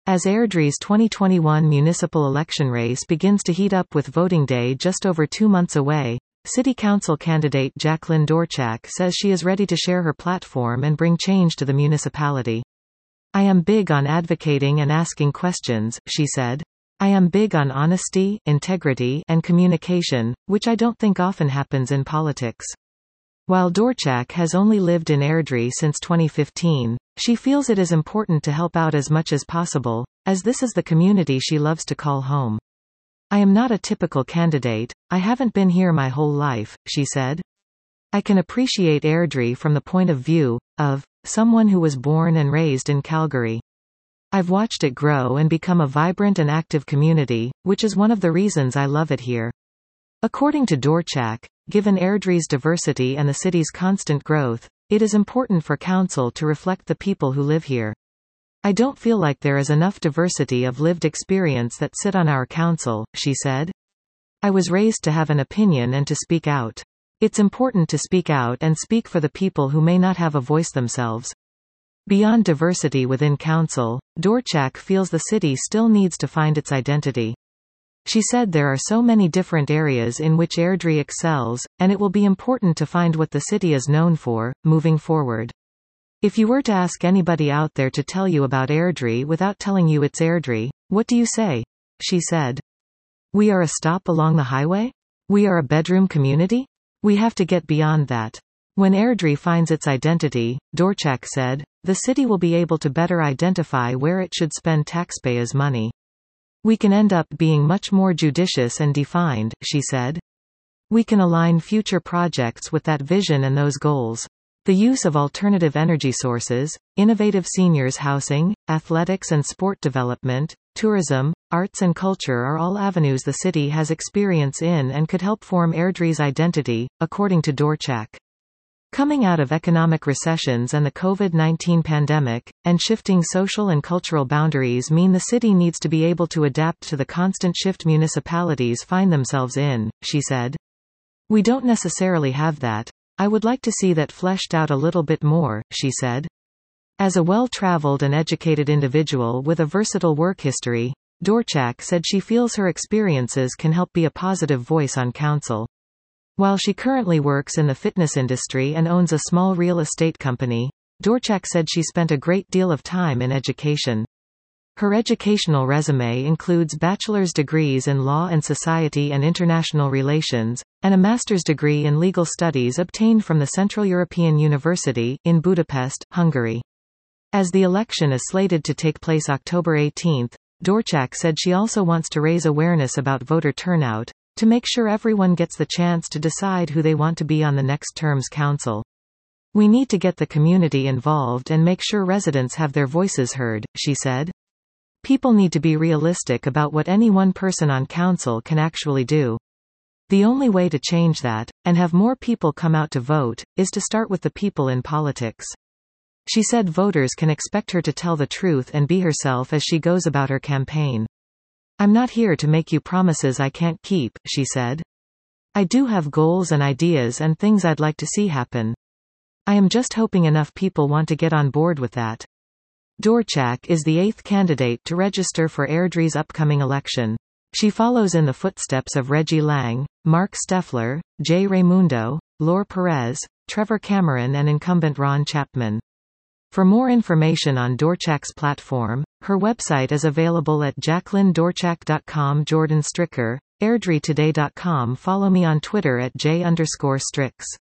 As Airdrie's 2021 municipal election race begins to heat up with voting day just over 2 months away, City Council candidate Jacqueline Dorchak says she is ready to share her platform and bring change to the municipality. "I am big on advocating and asking questions," she said. "I am big on honesty, integrity, and communication, which I don't think often happens in politics." While Dorchak has only lived in Airdrie since 2015, she feels it is important to help out as much as possible, as this is the community she loves to call home. "I am not a typical candidate, I haven't been here my whole life," she said. "I can appreciate Airdrie from the point of view of someone who was born and raised in Calgary. I've watched it grow and become a vibrant and active community, which is one of the reasons I love it here." According to Dorchak, given Airdrie's diversity and the city's constant growth, it is important for council to reflect the people who live here. "I don't feel like there is enough diversity of lived experience that sit on our council," she said. "I was raised to have an opinion and to speak out. It's important to speak out and speak for the people who may not have a voice themselves." Beyond diversity within council, Dorchak feels the city still needs to find its identity. She said there are so many different areas in which Airdrie excels, and it will be important to find what the city is known for, moving forward. "If you were to ask anybody out there to tell you about Airdrie without telling you it's Airdrie, what do you say?" she said. "We are a stop along the highway? We are a bedroom community? We have to get beyond that." When Airdrie finds its identity, Dorchak said, the city will be able to better identify where it should spend taxpayers' money. "We can end up being much more judicious and defined," she said. "We can align future projects with that vision and those goals. The use of alternative energy sources, innovative seniors housing, athletics and sport development, tourism, arts and culture are all avenues the city has experience in and could help form Airdrie's identity," according to Dorchak. Coming out of economic recessions and the COVID-19 pandemic, and shifting social and cultural boundaries mean the city needs to be able to adapt to the constant shift municipalities find themselves in, she said. "We don't necessarily have that. I would like to see that fleshed out a little bit more," she said. As a well-traveled and educated individual with a versatile work history, Dorchak said she feels her experiences can help be a positive voice on council. While she currently works in the fitness industry and owns a small real estate company, Dorchak said she spent a great deal of time in education. Her educational resume includes bachelor's degrees in law and society and international relations, and a master's degree in legal studies obtained from the Central European University, in Budapest, Hungary. As the election is slated to take place October 18, Dorchak said she also wants to raise awareness about voter turnout, to make sure everyone gets the chance to decide who they want to be on the next term's council. "We need to get the community involved and make sure residents have their voices heard," she said. "People need to be realistic about what any one person on council can actually do. The only way to change that, and have more people come out to vote, is to start with the people in politics." She said voters can expect her to tell the truth and be herself as she goes about her campaign. "I'm not here to make you promises I can't keep," she said. "I do have goals and ideas and things I'd like to see happen. I am just hoping enough people want to get on board with that." Dorchak is the 8th candidate to register for Airdrie's upcoming election. She follows in the footsteps of Reggie Lang, Mark Steffler, Jay Raimundo, Laure Perez, Trevor Cameron and incumbent Ron Chapman. For more information on Dorchak's platform, her website is available at jacquelinedorchak.com. Jordan Stricker, airdrietoday.com. Follow me on Twitter at j_strix.